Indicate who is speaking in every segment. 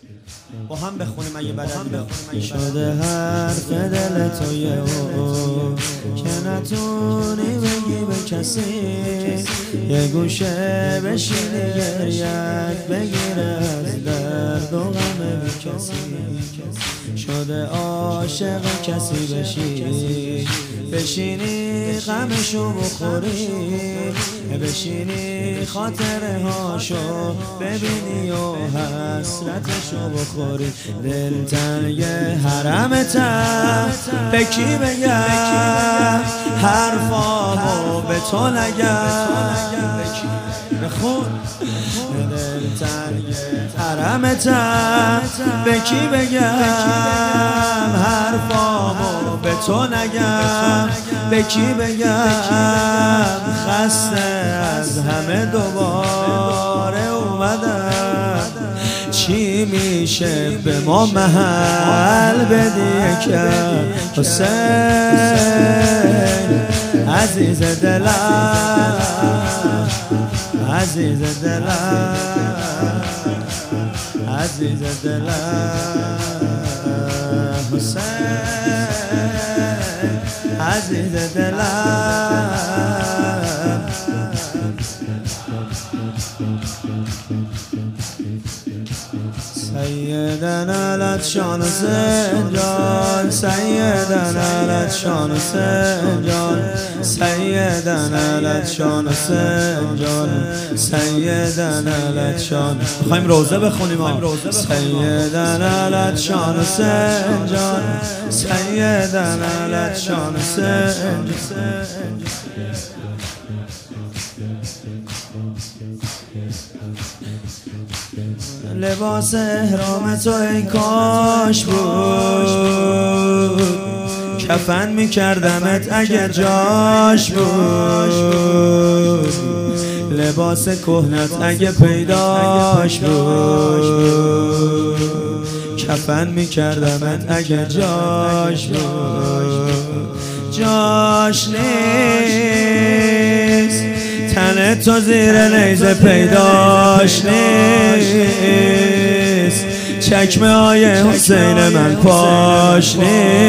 Speaker 1: با هم بخونیم اگه بلدی.
Speaker 2: شده حرف دل تو یه که نتونی بگی به کسی، یه گوشه بشینی گریت بگیره از درد و غم بی کسی. شده عاشق کسی بشینی غمشو بخوری، بشینی خاطره هاشو ببینی و حسرتشو بخوری. دل تنگ حرمتم به کی بگم، حرفامو به تو نگم. بخون دل تنگ حرمتم به کی بگم، حرفامو به تو نگم. به کی بگم خسته از همه دوباره اومدم. چی میشه به ما محل بدی که حسین عزیز دلم، عزیز دلم، عزیز دلم. حسین عزیز دلم. سیدنا لطشان سنجان، سیدنا لطشان سنجان، سیدنا لطشان سنجان، سیدنا لطشان.
Speaker 1: میخوایم روزه بخونیم.
Speaker 2: سیدنا لطشان سنجان، سیدنا لطشان سنجان. لباس احرام تو ای کاش بود، کفن میکردمت اگه جاش بود. لباس کهنت اگه پیداش بود، کفن میکردمت اگه جاش بود. جاش نیست تن تو زیر نیزه پیداش نیست، چکمه های حسین من پاش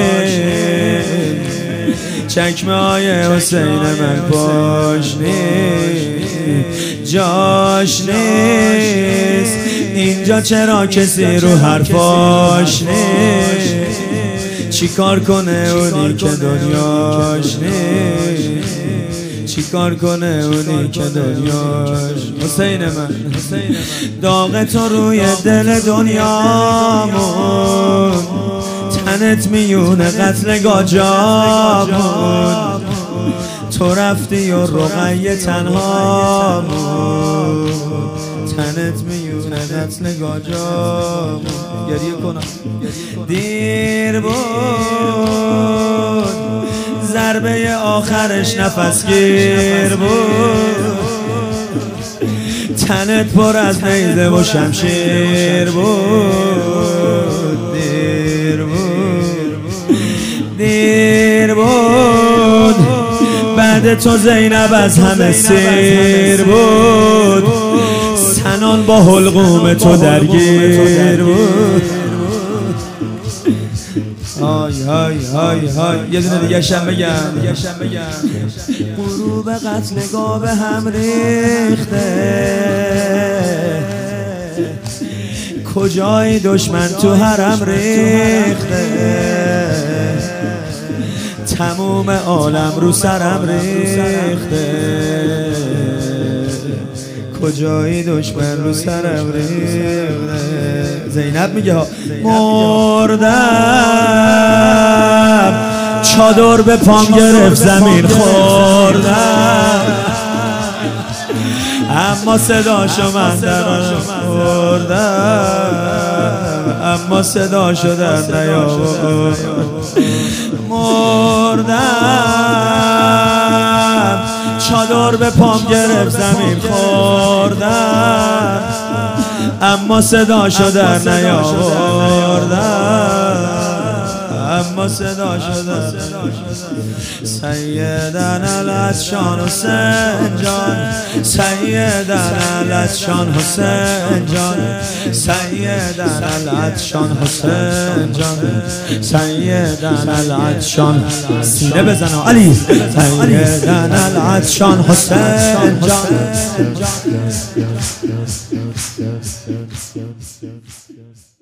Speaker 2: نیست، چکمه های حسین من پاش نیست. جاش نیست اینجا چرا کسی رو حرفاش نیست. چی کار کنه اونی که دنیاش نیست، چی کار کنه اونی که دنیاش. حسین من داغ تو روی دل دنیامون، تنت میونه قتل گاجامون. تو رفتی و رقیه تنهامون، تنت میونه قتل گاجامون. گریه کنم دیر بود ضربه آخرش نفسگیر بود، تنت پر از نیزه و شمشیر بود. دیر بود، دیر بود بعد تو زینب از همه سیر بود، سنان با حلقوم تو درگیر بود. های های های های. یه دونه دیگه شم بگم. غروب قتلگاه به هم ریخته، کجای دشمن تو حرم ریخته، تموم عالم رو سرم ریخته، کجای دشمن رو سرم ریخته. زینب میگه مردم چادر به پام گرفت زمین خوردم، اما صداشو من درم خوردم، اما صداشو در نیاورد. مردم چادر به پام گرفت زمین خوردم، اما صداشو در نیاوردم. اما صدا شده سیدن العطشان حسین جان، سیدن العطشان حسین جان، سیدن العطشان حسین جان، سیدن العطشان. سینه بزن علی، سیدن العطشان حسین جان.